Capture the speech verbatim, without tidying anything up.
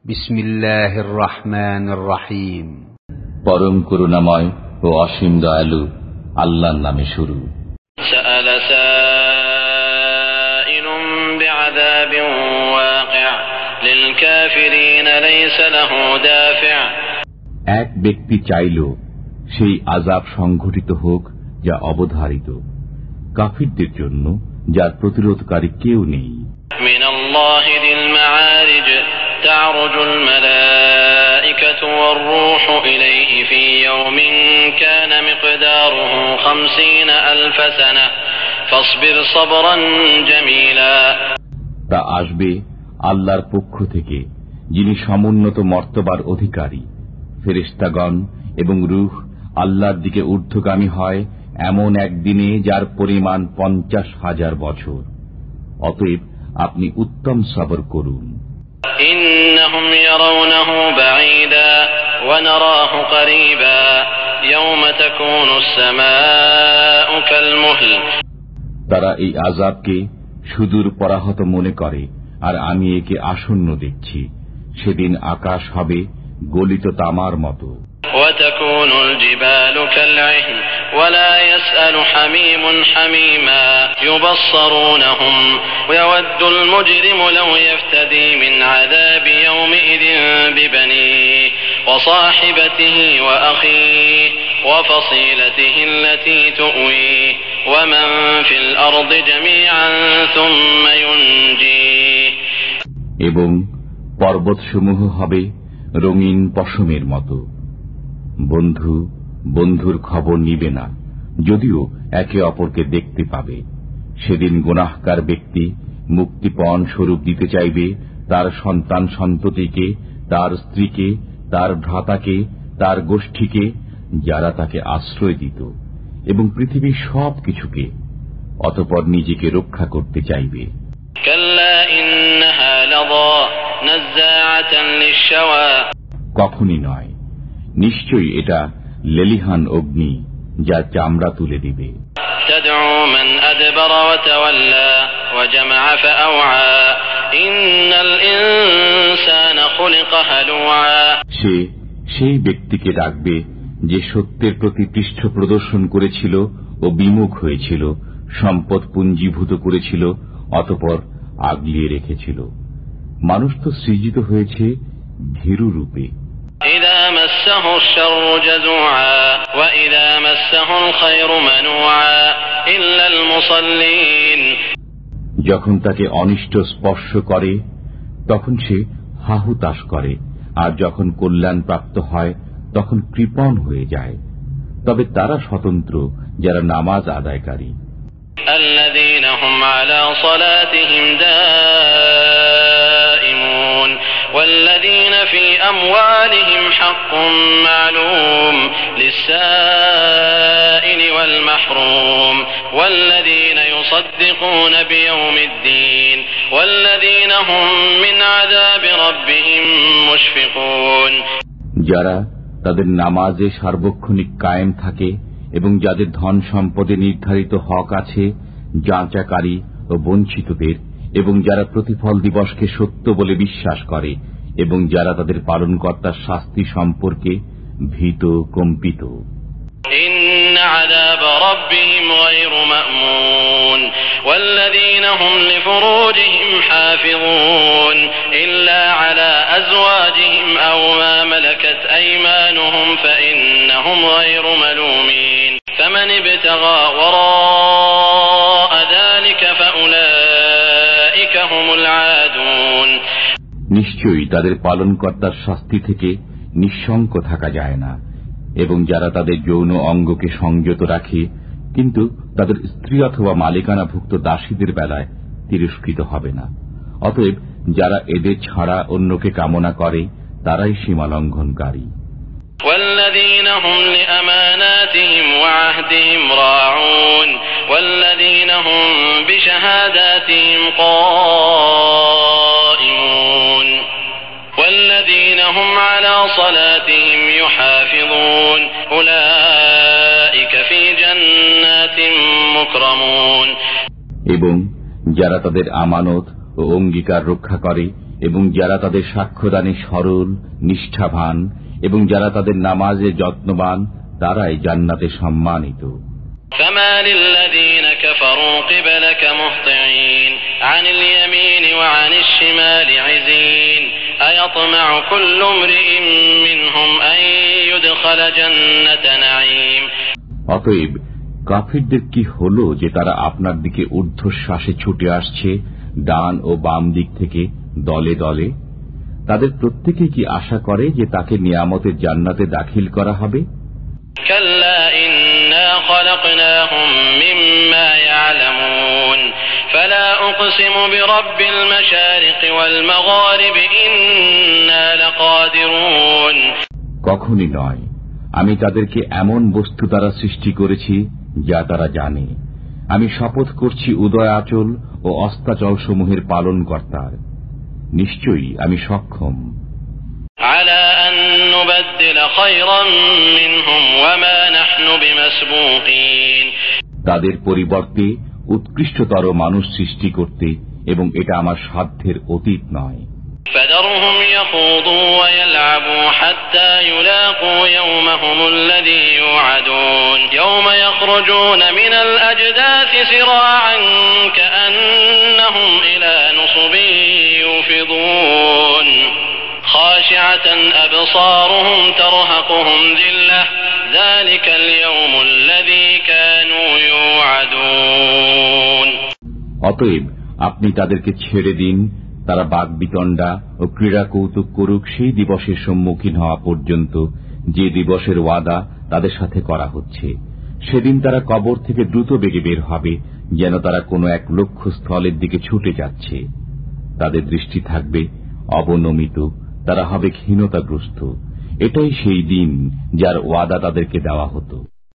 বিসমিল্লাহির রহমানির রহিম। পরম করুণাময় ও অসীম দয়ালু আল্লাহর নামে শুরু। সাআলা সাইলুম বিআযাবিন ওয়াকি' লিল কাফিরিন লাইসা লাহু দাফি'। এক ব্যক্তি চাইল সেই আযাব সংঘটিত হোক যা অবধারিত, কাফিরদের জন্য যার প্রতিরোধকারী কেউ নেই। মিনাল্লাহি যিল মাআরিজ তা'রুজুল মালাইকাতু ওয়ার রূহু ইলাইহি ফি ইয়াওমিন কানা মিকদারুহু খামসিনা আলফ সানাহ ফাসবির সাবরান জামিলা। তা আসবে আল্লাহর পক্ষ থেকে, যিনি সমুন্নত মর্তবার অধিকারী। ফেরেশতাগণ এবং রূহ আল্লাহর দিকে ঊর্ধ্বগামী হয় এমন একদিনে যার পরিমাণ পঞ্চাশ হাজার বছর। অতএব আপনি উত্তম সবর করুন। ইন্নাহুম ইয়ারাউনাহু বাঈদা ওয়া নারাহু করিবা ইয়াওমা তাকুনুস সামাউ কাল মুহল। তারা এই আযাবকে সুদূর পরাহত মনে করে, আর আমি একে আসন্ন দেখছি। সেদিন আকাশ হবে গলিত তামার মতো। وتكون الجبال كالعهن ولا يسأل حميم حميما يبصرونهم ويود المجرم لو يفتدي من عذاب يومئذ ببنيه وصاحبته وأخيه وفصيلته التي تؤويه ومن في الأرض جميعا ثم ينجيه। এবং পর্বতসমূহ হবে রঙিন পশমের মতো। বন্ধু বন্ধুর খবর নিবে না, যদিও একে অপরকে দেখতে পাবে। সেদিন গুনাহগার ব্যক্তি মুক্তিপণ স্বরূপ দিতে চাইবে তার সন্তান সন্ততিকে, তার স্ত্রীকে, তার ভ্রাতাকে, তার গোষ্ঠীকে, যারা তাকে আশ্রয় দিত, এবং পৃথিবীর সব কিছুকে। অতঃপর নিজেকে রক্ষা করতে চাইবে। কখনই নয়, নিশ্চয়ই এটা লেলিহান অগ্নি যা চামড়া তুলে দিবে। সে সেই ব্যক্তিকে ডাকবে যে সত্যের প্রতি পৃষ্ঠ প্রদর্শন করেছিল ও বিমুখ হয়েছিল, সম্পদ পুঞ্জীভূত করেছিল, অতঃপর আগলিয়ে রেখেছিল। মানুষ তো সৃজিত হয়েছে ভীরু রূপে। إذا مسه الشر جزوعا وإذا مسه الخير منوعا إلا المصلين। যখন তাকে অনিষ্ট স্পর্শ করে তখন সে হাহুতাশ করে, আর যখন কল্যাণ প্রাপ্ত হয় তখন কৃপণ হয়ে যায়। তবে তারা স্বতন্ত্র যারা নামাজ আদায়কারী। الذين هم على صلاتهم دائمون والذين في أموالهم حق معلوم للسائل والمحروم والذين يصدقون بيوم الدين والذين هم من عذاب ربهم مشفقون। যারা তাদের নামাজে সার্বক্ষণিক কায়েম থাকে এবং যাদের ধন সম্পদে নির্ধারিত হক আছে, যাচাকারী ও বঞ্চিতদের, এবং যারা প্রতিফল দিবসকে সত্য বলে বিশ্বাস করে, এবং যারা তাদের পালনকর্তার শাস্তি সম্পর্কে ভীত কম্পিত। ইন্না আযাব রাব্বিহিম গায়রু মা'মুন ওয়াল্লাযীনা হুম লিফুরুজিহিম হাফিযুন ইল্লা আলা আযওয়াজিহিম আও মা মালাকাত আইমানুহুম ফাইন্নাহুম গায়রু মালুমিন ফামান ইবতাগা ওয়ারা'a যালিকা ফাউলাইকা হুমুল আদুন। নিশ্চয়ই তাদের পালনকর্তার শাস্তি থেকে নিঃশঙ্ক থাকা যায় না, এবং যারা তাদের যৌন অঙ্গকে সংযত রাখে কিন্তু তাদের স্ত্রী অথবা মালিকানাভুক্ত দাসীদের বেলায় তিরস্কৃত হবে না। অতএব যারা এদের ছাড়া অন্যকে কামনা করে তারাই সীমা লঙ্ঘনকারী। والذين هم لأماناتهم وعهدهم راعون والذين هم بشهاداتهم قائمون والذين هم على صلاتهم يحافظون أولئك في جنات مكرمون। এবং যারা তাদের আমানত ও অঙ্গীকার রক্ষা করে এবং যারা তাদের সাক্ষ্যদানে সরল, নিষ্ঠাবান এবং যারা তাদের নামাজে যত্নবান, তারাই জান্নাতে সম্মানিত। فما للذين كفروا قبلك مهطعين عن اليمين وعن الشمال عزين أيطمع كل امرئ منهم أن يدخل جنة نعيم। অতএব কাফিরদের কি হল যে তারা আপনার দিকে ঊর্ধ্বশ্বাসে ছুটে আসছে ডান ও বাম দিক থেকে দলে দলে? তাদের প্রত্যেকে কি আশা করে যে তাকে নিয়ামতের জান্নাতে দাখিল করা হবে? كلا إنا خلقناهم مما يعلمون فلا أقسم برب المشارق والمغارب إنا لقادرون। কখনই নয়, আমি তাদেরকে এমন বস্তু দ্বারা সৃষ্টি করেছি যা তারা জানে। আমি শপথ করছি উদয়াচল ও অস্তাচল সমূহের পালন কর্তার, নিশ্চয়ই আমি সক্ষম। على أن نبدل خيرا منهم وما نحن بمسبوقين। তাদের পরিবর্তে উৎকৃষ্টতর মানুষ সৃষ্টি করতে, এবং এটা আমার সাধ্যের অতীত নয়। فذرهم يخوضوا ويلعبوا حتى يلاقوا يومهم الذي يوعدون يوم يخرجون من الأجداث سراعا كأنهم إلى نصب يوفضون خاشعة أبصارهم ترهقهم ذلة ذلك اليوم الذي كانوا يوعدون। অতএব আপনি তাদেরকে ছেড়ে দিন, তারা বাগবিতণ্ডা ও ক্রীড়া কৌতুক করুক সেই দিবসের সম্মুখীন হওয়া পর্যন্ত, যে দিবসের ওয়াদা তাদের সাথে করা হচ্ছে। সেদিন তারা কবর থেকে দ্রুত বেগে বের হবে, যেন তারা কোনো এক লক্ষ্যস্থলের দিকে ছুটে যাচ্ছে। তাদের দৃষ্টি থাকবে অবনমিত, তারা হবে ক্ষীণতাগ্রস্ত। এটাই সেই দিন যার ওয়াদা তাদেরকে দেওয়া হতো।